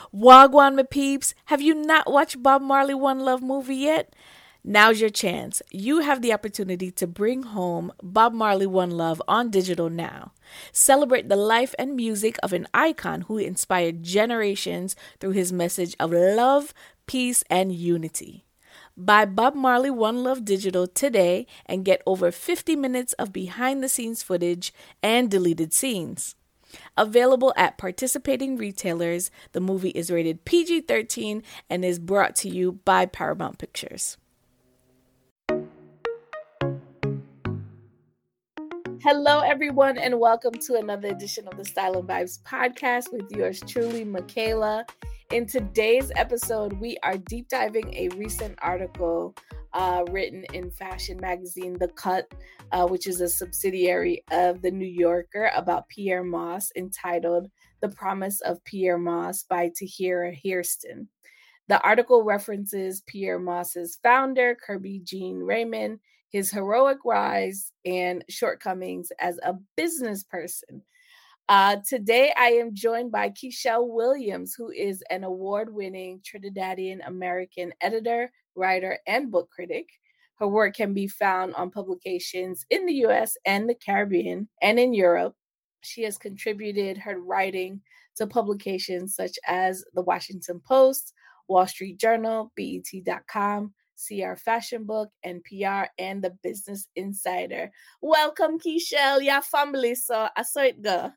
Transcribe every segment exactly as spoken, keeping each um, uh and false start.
Wagwan, my peeps, have you not watched Bob Marley One Love movie yet? Now's your chance. You have the opportunity to bring home Bob Marley One Love on digital now. Celebrate the life and music of an icon who inspired generations through his message of love, peace, and unity. Buy Bob Marley One Love Digital today and get over fifty minutes of behind the scenes footage and deleted scenes. Available at participating retailers, the movie is rated P G thirteen and is brought to you by Paramount Pictures. Hello, everyone, and welcome to another edition of the Style and Vibes podcast with yours truly, Michaela. In today's episode, we are deep diving a recent article uh, written in fashion magazine The Cut, uh, which is a subsidiary of The New Yorker, about Pyer Moss, entitled The Promise of Pyer Moss by Tahira Hairston. The article references Pyer Moss's founder, Kerby Jean Raymond, his heroic rise and shortcomings as a business person. Uh, today, I am joined by Keishelle Williams, who is an award-winning Trinidadian American editor, writer, and book critic. Her work can be found on publications in the U S and the Caribbean and in Europe. She has contributed her writing to publications such as The Washington Post, Wall Street Journal, B E T dot com, C R Fashion Book, N P R, and The Business Insider. Welcome, Keishelle, your family, so I saw it go.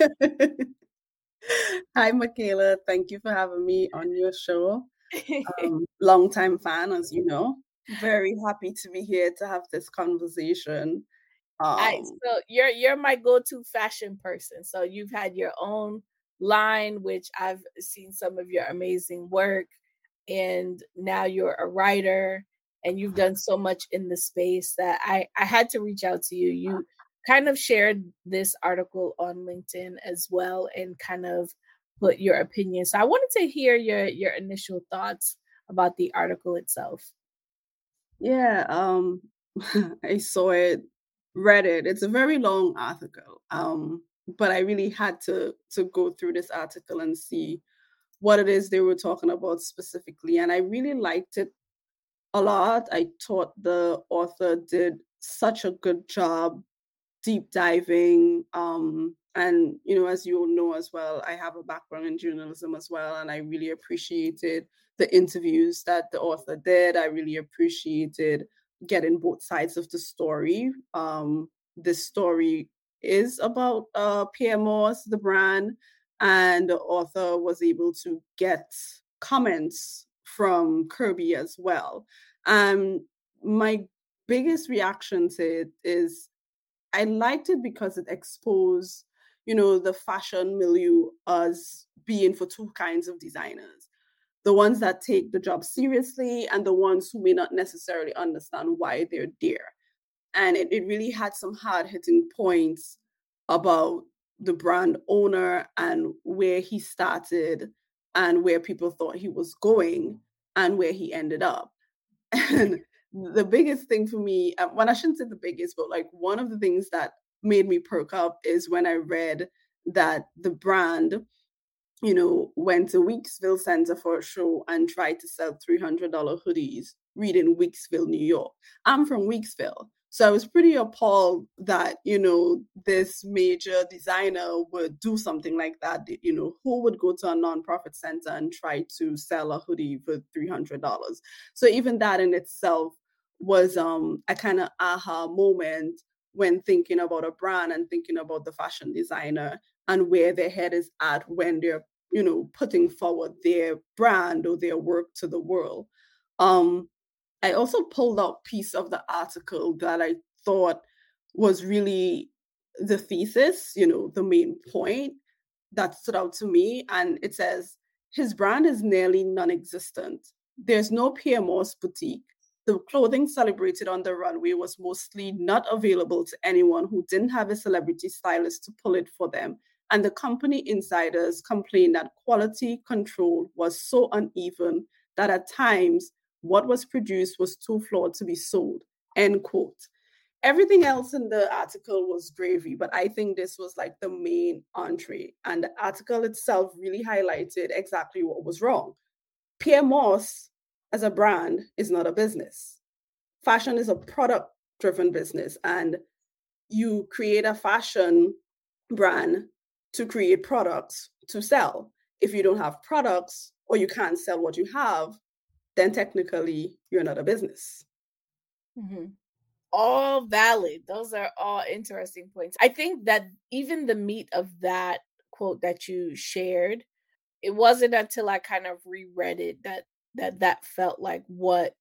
Hi, Michaela. Thank you for having me on your show. Um, long-time fan, as you know. Very happy to be here to have this conversation. Um, I, so you're you're my go-to fashion person. So you've had your own line, which I've seen some of your amazing work, and now you're a writer, and you've done so much in the space that I I had to reach out to you. You kind of shared this article on LinkedIn as well and kind of put your opinion. So I wanted to hear your your initial thoughts about the article itself. yeah, um, I saw it, read it. It's a very long article, um, but I really had to to go through this article and see what it is they were talking about specifically, and I really liked it a lot. I thought the author did such a good job deep diving. Um, and, you know, as you all know as well, I have a background in journalism as well. And I really appreciated the interviews that the author did. I really appreciated getting both sides of the story. Um, this story is about uh, Pyer Moss, the brand, and the author was able to get comments from Kerby as well. Um, my biggest reaction to it is I liked it because it exposed, you know, the fashion milieu as being for two kinds of designers. The ones that take the job seriously and the ones who may not necessarily understand why they're there. And it, it really had some hard hitting points about the brand owner and where he started and where people thought he was going and where he ended up. And the biggest thing for me, uh, well, I shouldn't say the biggest, but like one of the things that made me perk up is when I read that the brand, you know, went to Weeksville Center for a show and tried to sell three hundred dollars hoodies, reading Weeksville, New York. I'm from Weeksville. So I was pretty appalled that, you know, this major designer would do something like that. You know, who would go to a nonprofit center and try to sell a hoodie for three hundred dollars? So even that in itself was um, a kind of aha moment when thinking about a brand and thinking about the fashion designer and where their head is at when they're, you know, putting forward their brand or their work to the world. Um, I also pulled out piece of the article that I thought was really the thesis, you know, the main point that stood out to me. And it says, his brand is nearly non-existent. There's no Pyer Moss boutique. The clothing celebrated on the runway was mostly not available to anyone who didn't have a celebrity stylist to pull it for them. And the company insiders complained that quality control was so uneven that at times what was produced was too flawed to be sold, end quote. everything else in the article was gravy, but I think this was like the main entree. And the article itself really highlighted exactly what was wrong. Pierre Moss, as a brand, is not a business. Fashion is a product driven business, and you create a fashion brand to create products to sell. If you don't have products or you can't sell what you have, then technically you're not a business. Mm-hmm. All valid. Those are all interesting points. I think that even the meat of that quote that you shared, it wasn't until I kind of reread it that that that felt like what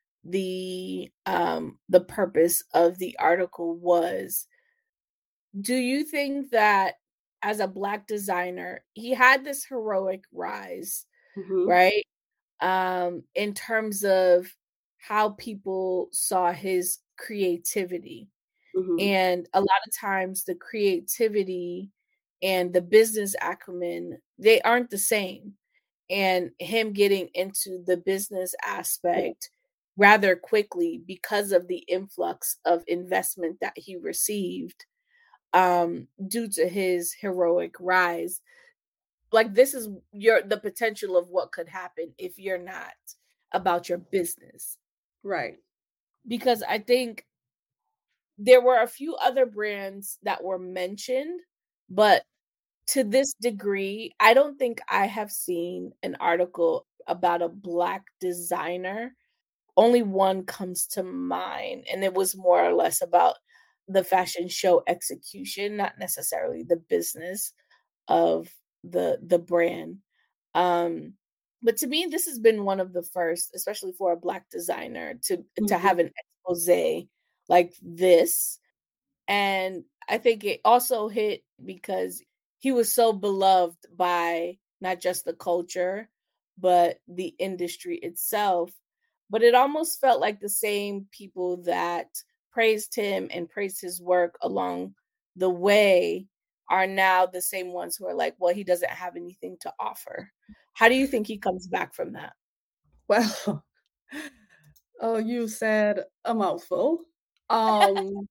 the um the purpose of the article was. Do you think that as a Black designer, he had this heroic rise, Mm-hmm. right? Um, in terms of how people saw his creativity. Mm-hmm. And a lot of times the creativity and the business acumen, they aren't the same. And him getting into the business aspect rather quickly because of the influx of investment that he received um due to his heroic rise. Like, this is your the potential of what could happen if you're not about your business. Right. Because I think there were a few other brands that were mentioned, but to this degree, I don't think I have seen an article about a Black designer. Only one comes to mind, and it was more or less about the fashion show execution, not necessarily the business of the the brand. Um, but to me, this has been one of the first, especially for a Black designer, to to Mm-hmm. have an expose like this. And I think it also hit because he was so beloved by not just the culture, but the industry itself. But it almost felt like the same people that praised him and praised his work along the way are now the same ones who are like, well, he doesn't have anything to offer. How do you think he comes back from that? Well, oh, you said a mouthful. Um,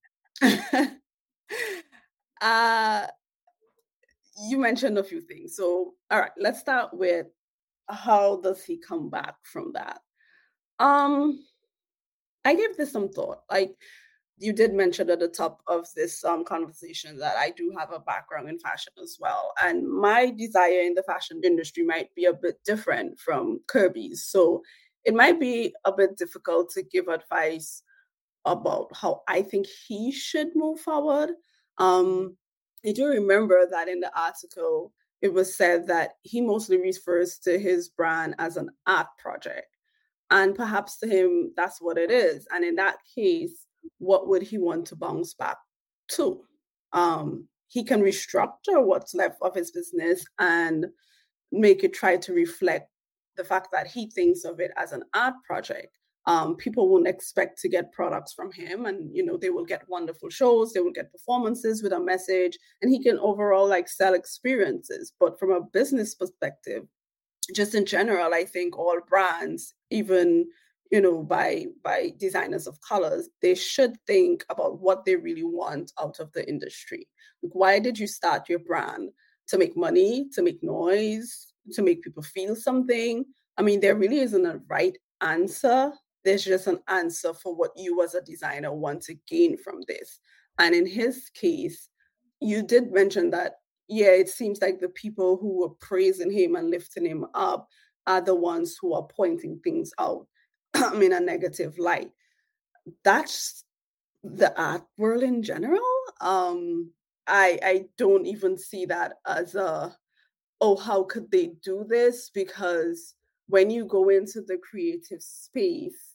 uh, you mentioned a few things. So, all right, let's start with how does he come back from that? Um, I gave this some thought. Like you did mention at the top of this um, conversation that I do have a background in fashion as well. And my desire in the fashion industry might be a bit different from Kirby's. So it might be a bit difficult to give advice about how I think he should move forward. Um, I do remember that in the article, it was said that he mostly refers to his brand as an art project. And perhaps to him, that's what it is. And in that case, what would he want to bounce back to? Um, he can restructure what's left of his business and make it try to reflect the fact that he thinks of it as an art project. Um, people won't expect to get products from him, and you know they will get wonderful shows, they will get performances with a message, and he can overall like sell experiences. But from a business perspective, just in general, I think all brands, even you know by by designers of colors, they should think about what they really want out of the industry. Like, why did you start your brand? To make money, to make noise, to make people feel something? I mean, there really isn't a right answer. There's just an answer for what you as a designer want to gain from this. And in his case, you did mention that, yeah, it seems like the people who were praising him and lifting him up are the ones who are pointing things out in a negative light. That's the art world in general. Um, I I don't even see that as a, oh, how could they do this? Because when you go into the creative space,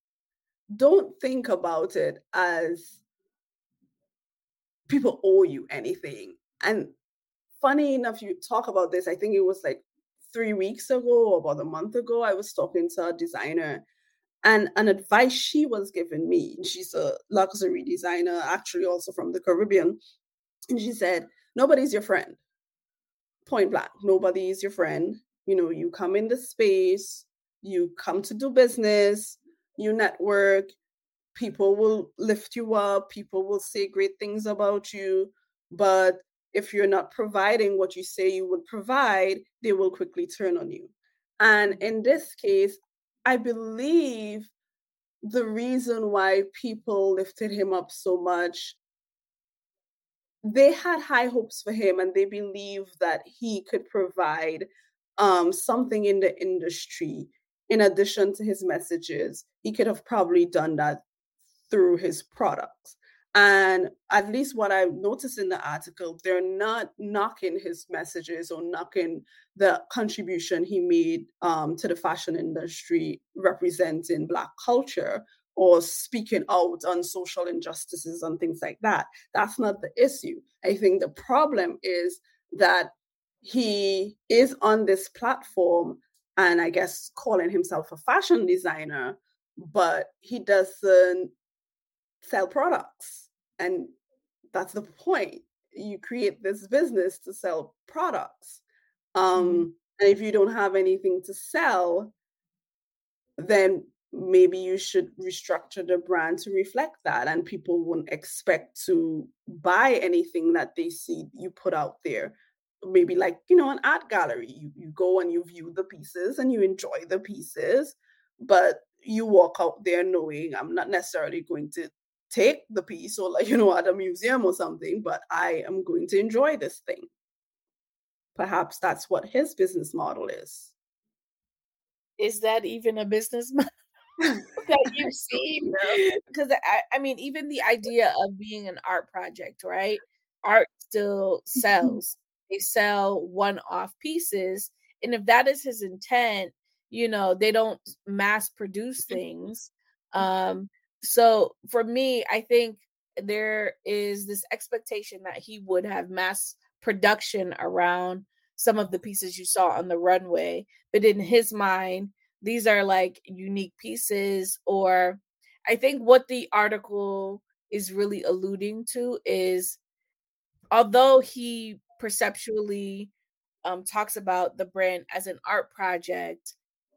don't think about it as people owe you anything. And funny enough, you talk about this. I think it was like three weeks ago or about a month ago. I was talking to a designer, and an advice she was giving me. She's a luxury designer, actually also from the Caribbean. And she said, nobody's your friend. Point blank. Nobody is your friend. You know, you come in the space, you come to do business, you network. people will lift you up, people will say great things about you, but if you're not providing what you say you would provide, they will quickly turn on you. And in this case, I believe the reason why people lifted him up so much, they had high hopes for him and they believed that he could provide um, something in the industry in addition to his messages. He could have probably done that through his products. And at least what I've noticed in the article, they're not knocking his messages or knocking the contribution he made um, to the fashion industry representing Black culture or speaking out on social injustices and things like that. That's not the issue. I think the problem is that he is on this platform and I guess calling himself a fashion designer, but he doesn't sell products. And that's the point. You create this business to sell products. Um, mm-hmm. And if you don't have anything to sell, then maybe you should restructure the brand to reflect that. And people wouldn't expect to buy anything that they see you put out there. Maybe like, you know, an art gallery. You, you go and you view the pieces and you enjoy the pieces, but you walk out there knowing I'm not necessarily going to take the piece or like, you know, at a museum or something, but I am going to enjoy this thing. Perhaps that's what his business model is. Is that even a business model that you've seen? Because I, I mean, even the idea of being an art project, right? Art still sells. They sell one-off pieces. And if that is his intent, you know, they don't mass produce things. Um, so for me, I think there is this expectation that he would have mass production around some of the pieces you saw on the runway. But in his mind, these are like unique pieces. Or I think what the article is really alluding to is, although he perceptually um, talks about the brand as an art project,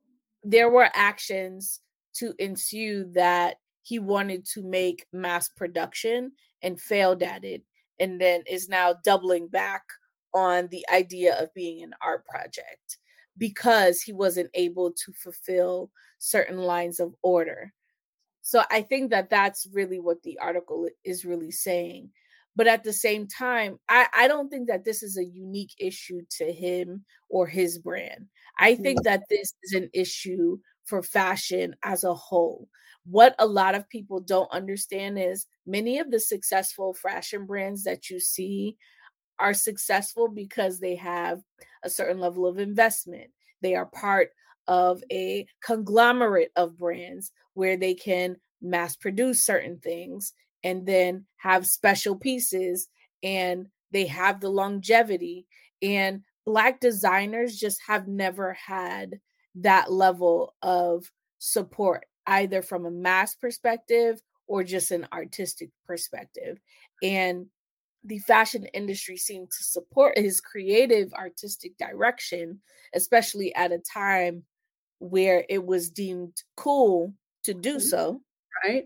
there were actions to ensue that he wanted to make mass production and failed at it, and then is now doubling back on the idea of being an art project because he wasn't able to fulfill certain lines of order. So I think that that's really what the article is really saying. But at the same time, I, I don't think that this is a unique issue to him or his brand. I think that this is an issue for fashion as a whole. What a lot of people don't understand is many of the successful fashion brands that you see are successful because they have a certain level of investment. They are part of a conglomerate of brands where they can mass produce certain things and then have special pieces, and they have the longevity. And Black designers just have never had that level of support, either from a mass perspective or just an artistic perspective. And the fashion industry seemed to support his creative artistic direction, especially at a time where it was deemed cool to do so. Right.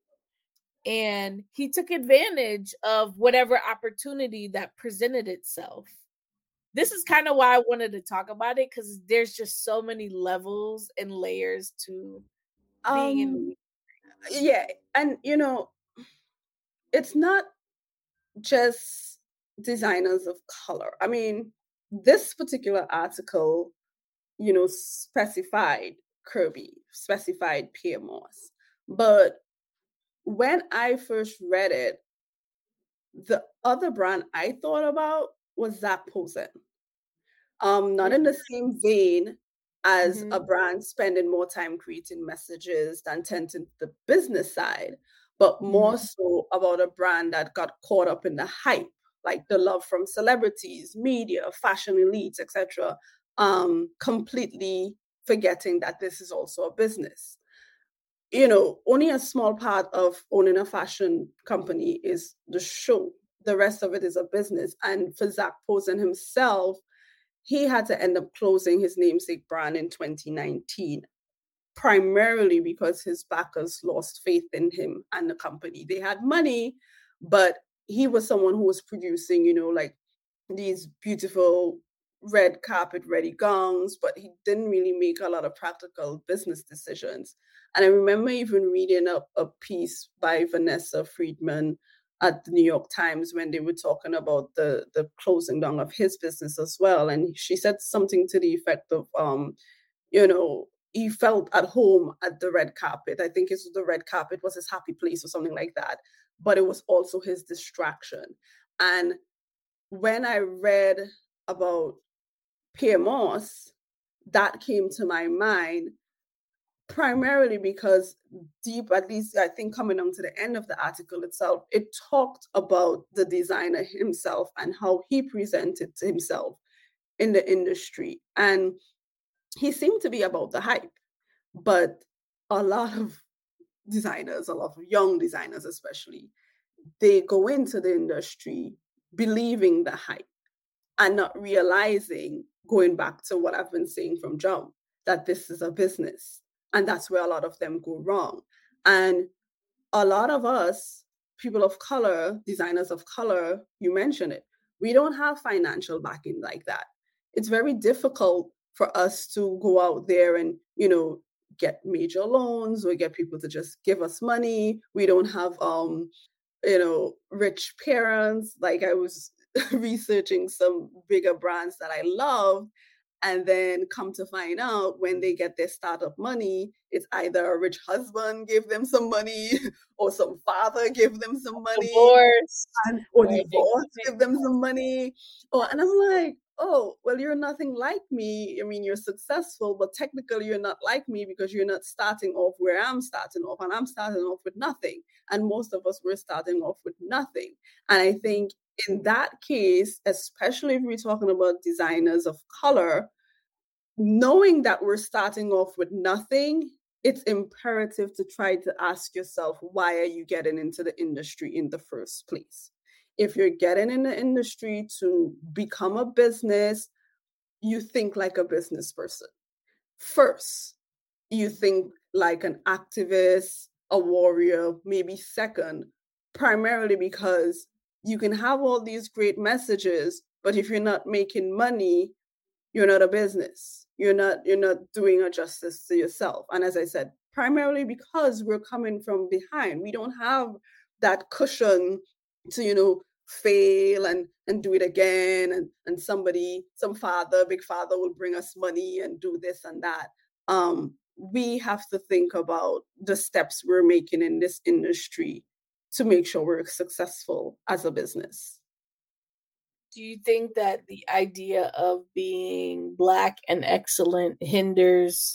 And he took advantage of whatever opportunity that presented itself. This is kind of why I wanted to talk about it, because there's just so many levels and layers to being um, in. Yeah. And, you know, it's not just designers of color. I mean, this particular article, you know, specified Kirby, specified Pyer Moss. But when I first read it, the other brand I thought about was Zac Posen. Um, not in the same vein as mm-hmm. a brand spending more time creating messages than tending to the business side, but more mm-hmm. so about a brand that got caught up in the hype, like the love from celebrities, media, fashion elites, et cetera, um, completely forgetting that this is also a business. You know, only a small part of owning a fashion company is the show. The rest of it is a business. And for Zac Posen himself, he had to end up closing his namesake brand in twenty nineteen. primarily because his backers lost faith in him and the company. They had money, but he was someone who was producing, you know, like these beautiful red carpet ready gowns, but he didn't really make a lot of practical business decisions. And I remember even reading a, a piece by Vanessa Friedman at the New York Times when they were talking about the the closing down of his business as well. And she said something to the effect of, um, you know, he felt at home at the red carpet. I think it's the red carpet was his happy place or something like that. But it was also his distraction. And when I read about Pierre Moss, that came to my mind primarily because deep, at least I think coming on to the end of the article itself, it talked about the designer himself and how he presented himself in the industry. And he seemed to be about the hype, but a lot of designers, a lot of young designers especially, they go into the industry believing the hype and not realizing, going back to what I've been saying from jump, that this is a business. And that's where a lot of them go wrong. And a lot of us, people of color, designers of color, you mentioned it, we don't have financial backing like that. It's very difficult for us to go out there and, you know, get major loans or get people to just give us money. We don't have um, you know, rich parents. Like I was researching some bigger brands that I love, and then come to find out when they get their startup money, it's either a rich husband give them some money or some father give them some money Divorce. and or Right. divorce give them some money. Or and I'm like, oh, well, you're nothing like me. I mean, you're successful, but technically you're not like me because you're not starting off where I'm starting off, and I'm starting off with nothing. And most of us were starting off with nothing. And I think in that case, especially if we're talking about designers of color, knowing that we're starting off with nothing, it's imperative to try to ask yourself, why are you getting into the industry in the first place? If you're getting in the industry to become a business, you think like a business person. First, you think like an activist, a warrior, maybe second, primarily because you can have all these great messages, but if you're not making money, you're not a business. You're not you're not doing a justice to yourself. And as I said, primarily because we're coming from behind. We don't have that cushion to, you know, fail and and do it again, and and somebody, some father, big father will bring us money and do this and that. Um, we have to think about the steps we're making in this industry to make sure we're successful as a business. Do you think that the idea of being black and excellent hinders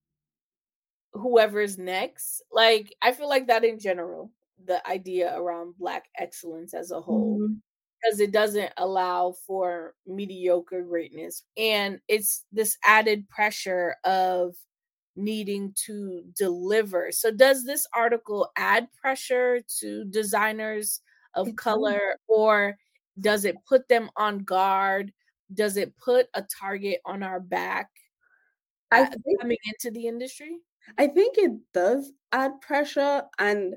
whoever's next? Like, I feel like that in general, the idea around black excellence as a whole, Mhm. because it doesn't allow for mediocre greatness. And it's this added pressure of needing to deliver. So, does this article add pressure to designers of It does. color, or does it put them on guard? Does it put a target on our back I uh, think coming into the industry? I think it does add pressure, and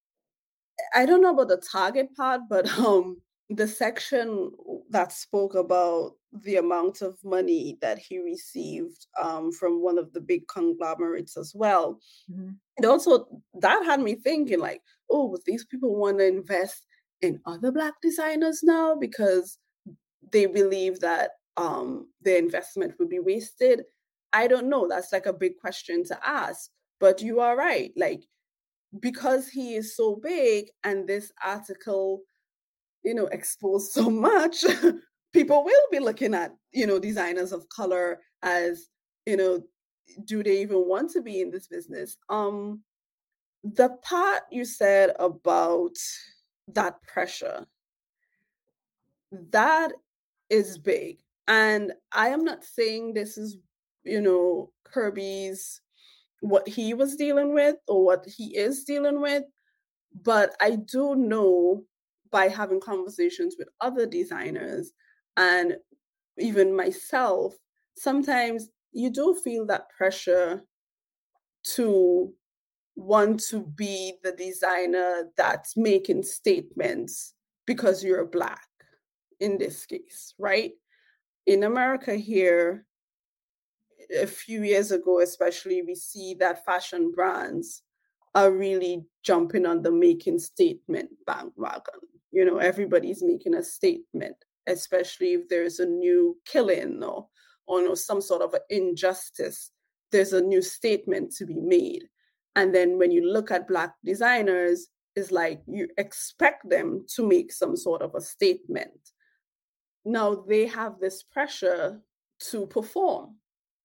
I don't know about the target part, but um, the section that spoke about the amount of money that he received um, from one of the big conglomerates as well. Mhm. And also, that had me thinking, like, oh, these people want to invest in other Black designers now because they believe that um, their investment would be wasted. I don't know. That's like a big question to ask. But you are right. Like, because he is so big and this article, you know, exposed so much, people will be looking at, you know, designers of color as, you know, do they even want to be in this business? Um, the part you said about that pressure, that is big. And I am not saying this is, you know, Kirby's what he was dealing with or what he is dealing with. But I do know by having conversations with other designers and even myself, sometimes you do feel that pressure to want to be the designer that's making statements because you're Black in this case, right? In America here, a few years ago, especially, we see that fashion brands are really jumping on the making statement bandwagon. You know, everybody's making a statement, especially if there's a new killing or, or you know, some sort of injustice. There's a new statement to be made. And then when you look at Black designers, it's like you expect them to make some sort of a statement. Now they have this pressure to perform.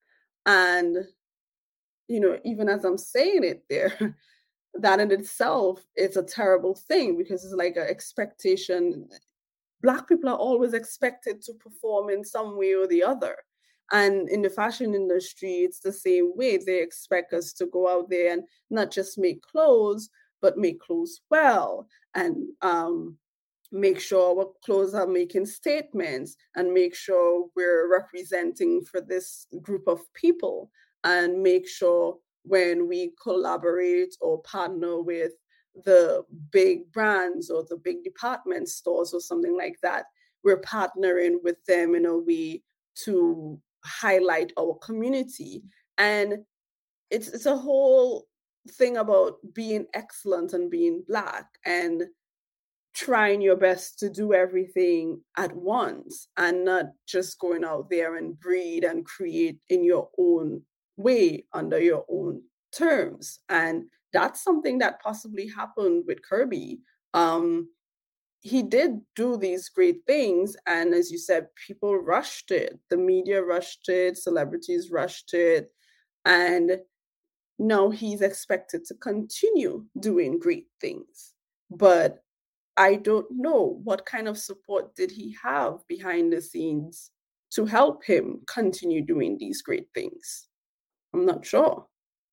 And, you know, even as I'm saying it there, that in itself is a terrible thing because it's like an expectation. Black people are always expected to perform in some way or the other. And in the fashion industry, it's the same way. They expect us to go out there and not just make clothes, but make clothes well and um, make sure our clothes are making statements and make sure we're representing for this group of people and make sure when we collaborate or partner with the big brands or the big department stores or something like that, we're partnering with them in a way to highlight our community. And it's it's a whole thing about being excellent and being Black and trying your best to do everything at once and not just going out there and breed and create in your own way under your own terms. And that's something that possibly happened with Kirby. Um, he did do these great things. And as you said, people rushed it. The media rushed it, celebrities rushed it. And now he's expected to continue doing great things. But I don't know what kind of support did he have behind the scenes to help him continue doing these great things. I'm not sure.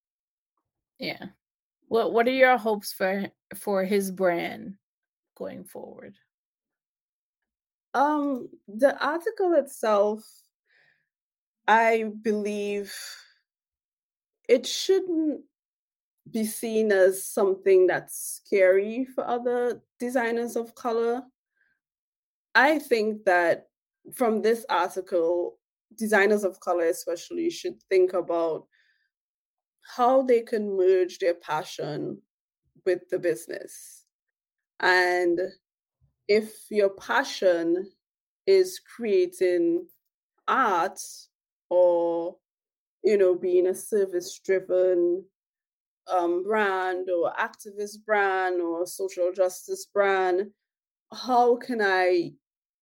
Yeah. What What are your hopes for for his brand going forward? Um, the article itself, I believe it shouldn't be seen as something that's scary for other designers of color. I think that from this article, designers of color especially should think about how they can merge their passion with the business. And if your passion is creating art or, you know, being a service driven um, brand or activist brand or social justice brand, how can I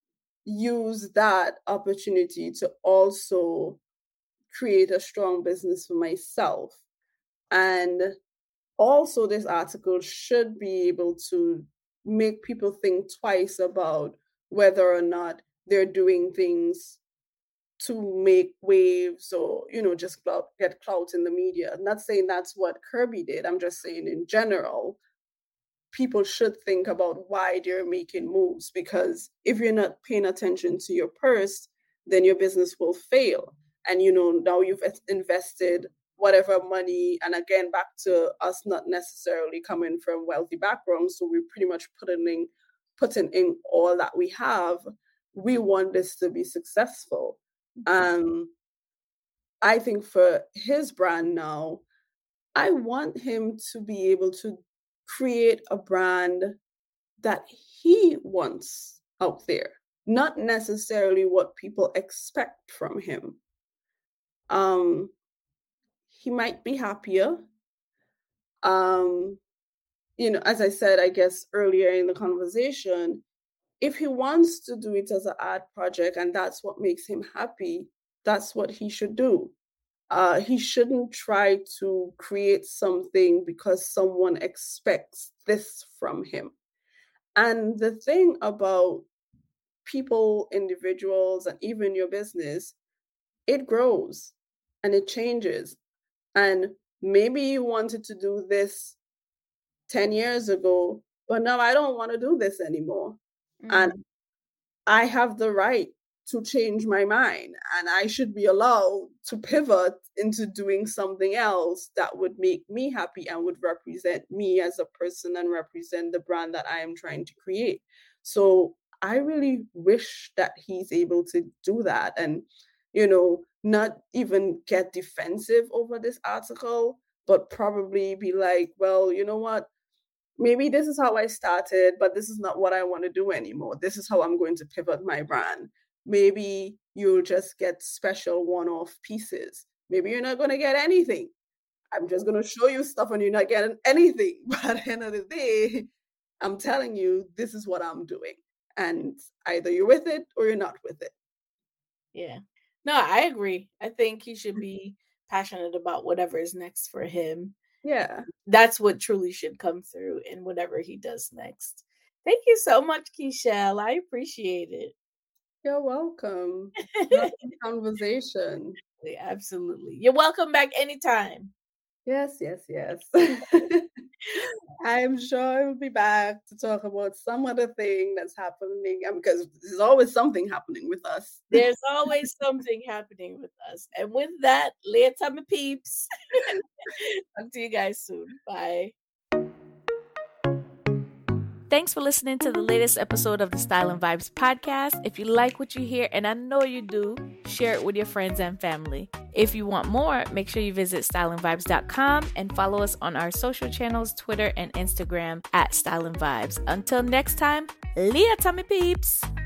use that opportunity to also create a strong business for myself? And also, this article should be able to make people think twice about whether or not they're doing things to make waves or, you know, just clout, get clout in the media. I'm not saying that's what Kirby did. I'm just saying in general, people should think about why they're making moves, because if you're not paying attention to your purse, then your business will fail. And, you know, now you've invested whatever money, and again, back to us not necessarily coming from wealthy backgrounds, so we're pretty much putting in, putting in all that we have. We want this to be successful. Um, I think for his brand now, I want him to be able to create a brand that he wants out there, not necessarily what people expect from him. Um, he might be happier. Um, you know, as I said, I guess earlier in the conversation, if he wants to do it as an art project and that's what makes him happy, that's what he should do. Uh, he shouldn't try to create something because someone expects this from him. And the thing about people, individuals, and even your business, it grows and it changes. And maybe you wanted to do this ten years ago, but now I don't want to do this anymore. Mm. And I have the right to change my mind, and I should be allowed to pivot into doing something else that would make me happy and would represent me as a person and represent the brand that I am trying to create. So I really wish that he's able to do that and, you know, not even get defensive over this article, but probably be like, well, you know what? Maybe this is how I started, but this is not what I want to do anymore. This is how I'm going to pivot my brand. Maybe you'll just get special one-off pieces. Maybe you're not going to get anything. I'm just going to show you stuff and you're not getting anything. But at the end of the day, I'm telling you, this is what I'm doing. And either you're with it or you're not with it. Yeah. No, I agree. I think he should be passionate about whatever is next for him. Yeah. That's what truly should come through in whatever he does next. Thank you so much, Keshell. I appreciate it. You're welcome. Conversation. Yeah, absolutely. You're welcome back anytime. Yes, yes, yes. I'm sure we'll be back to talk about some other thing that's happening, because there's always something happening with us. There's always something happening with us. And with that, later, my peeps. Talk to you guys soon. Bye. Thanks for listening to the latest episode of the Style and Vibes podcast. If you like what you hear, and I know you do, share it with your friends and family. If you want more, make sure you visit style and vibes dot com and follow us on our social channels, Twitter and Instagram at Style and Vibes. Until next time, Leah Tummy Peeps.